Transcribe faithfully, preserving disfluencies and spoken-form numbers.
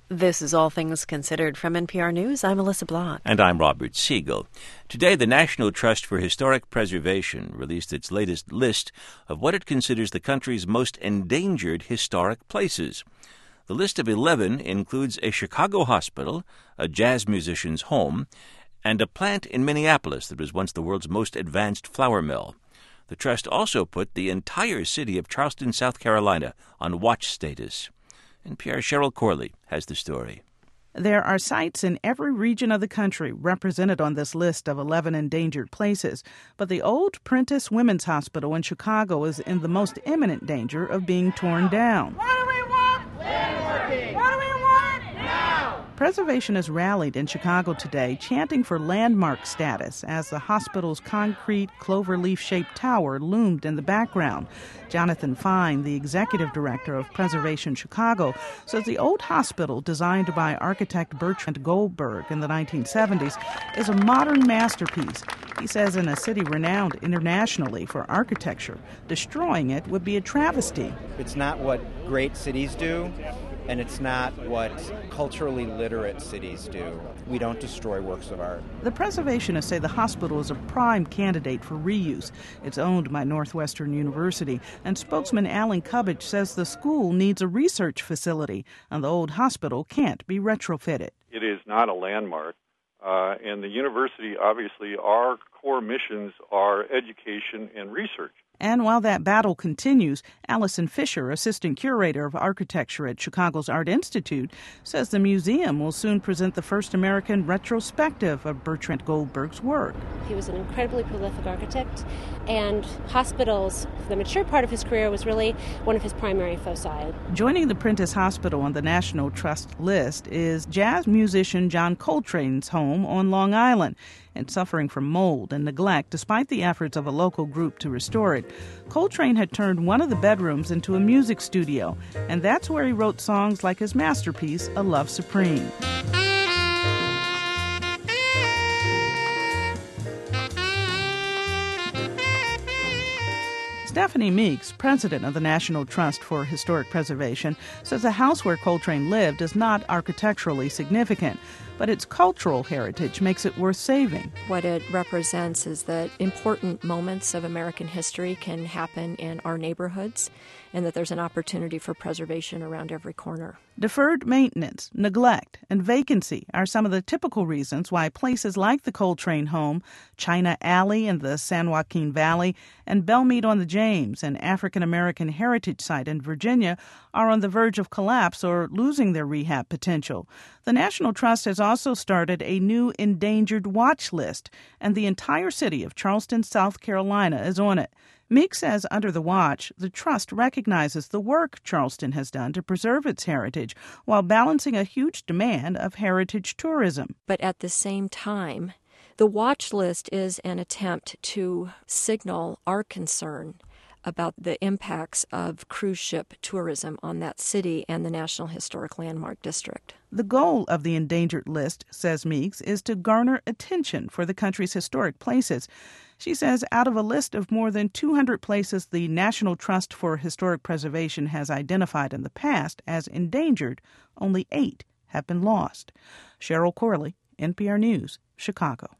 This is All Things Considered from N P R News. I'm Melissa Block. And I'm Robert Siegel. Today, the National Trust for Historic Preservation released its latest list of what it considers the country's most endangered historic places. The list of eleven includes a Chicago hospital, a jazz musician's home, and a plant in Minneapolis that was once the world's most advanced flour mill. The trust also put the entire city of Charleston, South Carolina, on watch status. N P R's Cheryl Corley has the story. There are sites in every region of the country represented on this list of eleven endangered places, but the old Prentice Women's Hospital in Chicago is in the most imminent danger of being torn down. What do we want? Landmarking. What do we want? Now. Preservationists rallied in Chicago today, chanting for landmark status as the hospital's concrete cloverleaf-shaped tower loomed in the background. Jonathan Fine, the executive director of Preservation Chicago, says the old hospital, designed by architect Bertrand Goldberg in the nineteen seventies, is a modern masterpiece. He says in a city renowned internationally for architecture, destroying it would be a travesty. It's not what great cities do, and it's not what culturally literate cities do. We don't destroy works of art. The preservationists say the hospital is a prime candidate for reuse. It's owned by Northwestern University, and spokesman Alan Cubbage says the school needs a research facility, and the old hospital can't be retrofitted. It is not a landmark, uh, and the university, obviously, our core missions are education and research. And while that battle continues, Allison Fisher, assistant curator of architecture at Chicago's Art Institute, says the museum will soon present the first American retrospective of Bertrand Goldberg's work. He was an incredibly prolific architect, and hospitals, for the mature part of his career, was really one of his primary foci. Joining the Prentice Hospital on the National Trust list is jazz musician John Coltrane's home on Long Island, and suffering from mold and neglect despite the efforts of a local group to restore it. Coltrane had turned one of the bedrooms into a music studio, and that's where he wrote songs like his masterpiece, A Love Supreme. Stephanie Meeks, president of the National Trust for Historic Preservation, says the house where Coltrane lived is not architecturally significant, but its cultural heritage makes it worth saving. What it represents is that important moments of American history can happen in our neighborhoods, and that there's an opportunity for preservation around every corner. Deferred maintenance, neglect, and vacancy are some of the typical reasons why places like the Coltrane home, China Alley in the San Joaquin Valley, and Belmead on the James, an African-American heritage site in Virginia, are on the verge of collapse or losing their rehab potential. The National Trust has also started a new endangered watch list, and the entire city of Charleston, South Carolina is on it. Meek says under the watch, the trust recognizes the work Charleston has done to preserve its heritage while balancing a huge demand of heritage tourism. But at the same time, the watch list is an attempt to signal our concern about the impacts of cruise ship tourism on that city and the National Historic Landmark District. The goal of the endangered list, says Meeks, is to garner attention for the country's historic places. She says out of a list of more than two hundred places the National Trust for Historic Preservation has identified in the past as endangered, only eight have been lost. Cheryl Corley, N P R News, Chicago.